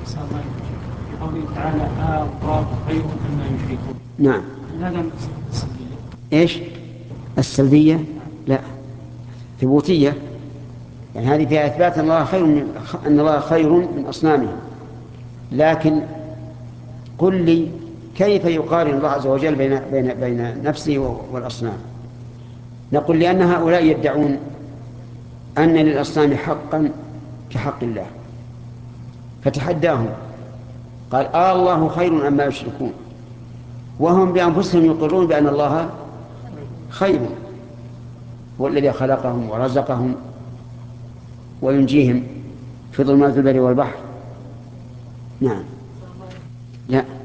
قوله تعالى الله خير مما يشركون. نعم. هذا السلبية. ايش السلبية؟ لا، ثبوتية. يعني هذه فيها إثبات أن الله خير من أصنامهم. لكن قل لي كيف يقارن الله عز وجل بين نفسه والأصنام؟ نقول لأن هؤلاء يدعون أن للأصنام حقا كحق الله، فتحداهم قال الله خير أما يشركون، وهم بأنفسهم يقرون بأن الله خير، هو الذي خلقهم ورزقهم وينجيهم في ظلمات البر والبحر. نعم. لا.